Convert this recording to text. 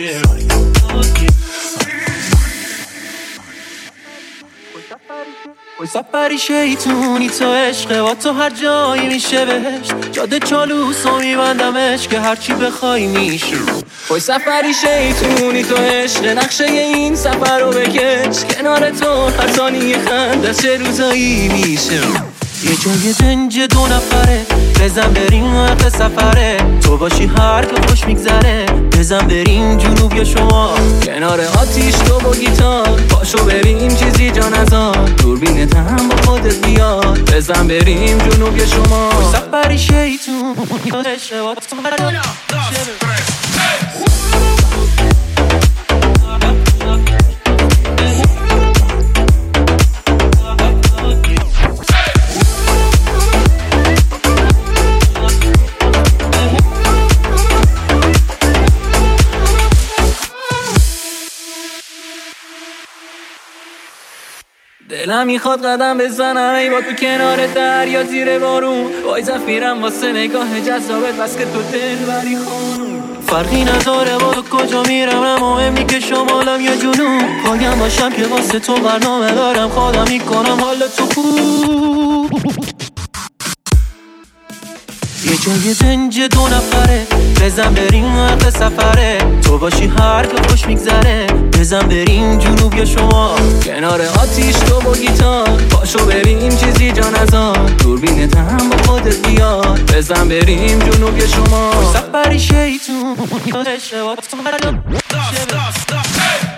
سفری شیطونی تو عشقه با تو هر جایی میشه بهشت جاده چالوس و میبندمش که هرچی بخوای میشه وای سفری شیطونی تو عشقه نقشه این سفر رو بکش کنار تو هر ثانیه خنده چه روزایی میشه یه جای دنج دو نفره بزن بریم وقت سفره تو باشی هر که خوش میگذره بزن بریم جنوب یا شمال کنار آتیش تو با گیتار پاشو بریم چیزی جا نزار دوربینت هم با خودت بیاد بزن بریم جنوب یا شمال سفری شیطون دلم میخواد قدم بزنم ای با تو کنار دریا زیر بارون وای زفیرم واسه نگاه جذابت بس که تو دلبری خانوم فرقی نداره با تو کجا میرم نه مهمی که شمالم یا جنوب پایم باشم که واسه تو برنامه دارم خودم میکنم حال تو خوب یه جای دنج دو نفره بزن بریم وقت سفره تو باشی هر که خوش میگذره بزن بریم جنوب یا شمال کنار آتیش تو با گیتار پاشو بریم چیزی جا نزار دوربینت هم با خودت بیاد بزن بریم جنوب یا شمال سفری شیطون